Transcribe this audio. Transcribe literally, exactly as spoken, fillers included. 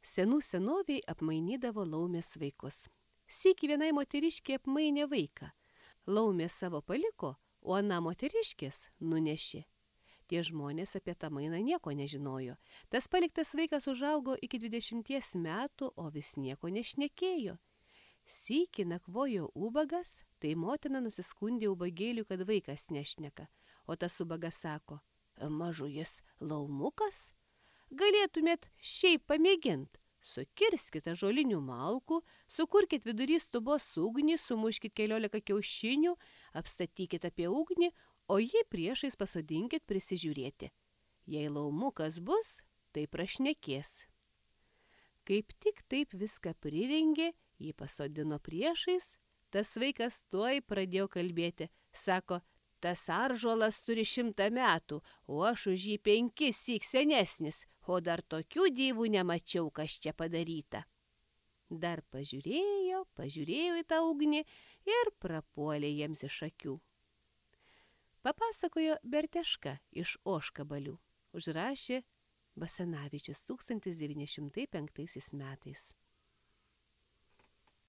Senų senoviai apmainydavo laumės vaikus. Sykį vienai moteriškė apmainė vaiką. Laumė savo paliko, o ana moteriškės nunešė. Tie žmonės apie tą mainą nieko nežinojo. Tas paliktas vaikas užaugo iki dvidešimties metų, o vis nieko nešnekėjo. Sykį nakvojo ubagas, tai motina nusiskundė ubagėliui, kad vaikas nešneka. O tas ubagas sako: mažujas laumukas? Galėtumėt šiaip pamėgint. Sukirskite žolinių malkų, sukurkit vidury stubos ugnį, sumuškit keliolika kiaušinių, apstatykit apie ugnį, o jį priešais pasodinkit prisižiūrėti. Jei laumukas bus, tai prašnekės. Kaip tik taip viską prirengė, jį pasodino priešais, tas vaikas tuoj pradėjo kalbėti. Sako: tas ąžuolas turi šimtą metų, o aš už jį penkis syk senesnis, o dar tokių dievų nemačiau, kas čia padaryta. Dar pažiūrėjo, pažiūrėjo į tą ugnį ir prapuolė jiems iš akių. Papasakojo Berteška iš Ožkabalių. Užrašė Basanavičius tūkstantis devyni šimtai penktaisiais metais.